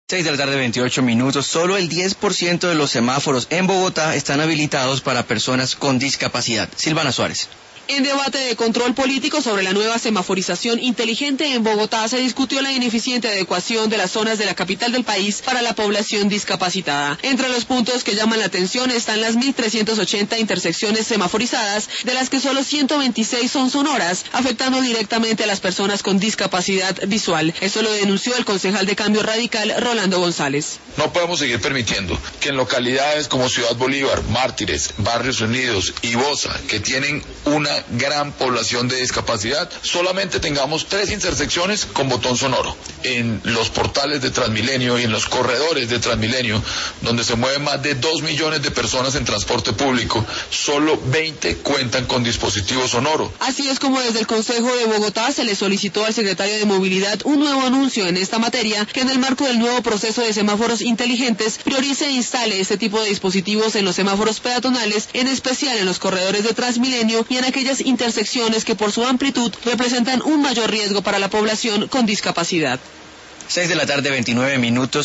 6 de la tarde, 28 minutos. Solo el 10% de los semáforos en Bogotá están habilitados para personas con discapacidad. Silvana Suárez. En debate de control político sobre la nueva semaforización inteligente en Bogotá se discutió la ineficiente adecuación de las zonas de la capital del país para la población discapacitada. Entre los puntos que llaman la atención están las 1.380 intersecciones semaforizadas, de las que solo 126 son sonoras, afectando directamente a las personas con discapacidad visual. Eso lo denunció el concejal de Cambio Radical, Rolando González. No podemos seguir permitiendo que en localidades como Ciudad Bolívar, Mártires, Barrios Unidos y Bosa, que tienen una gran población de discapacidad, solamente tengamos 3 intersecciones con botón sonoro. En los portales de Transmilenio y en los corredores de Transmilenio, donde se mueven más de 2 millones de personas en transporte público, solo 20 cuentan con dispositivo sonoro. Así es como desde el Consejo de Bogotá se le solicitó al secretario de Movilidad un nuevo anuncio en esta materia, que en el marco del nuevo proceso de semáforos inteligentes priorice e instale este tipo de dispositivos en los semáforos peatonales, en especial en los corredores de Transmilenio y en aquellas intersecciones que por su amplitud representan un mayor riesgo para la población con discapacidad. 6 de la tarde, 29 minutos.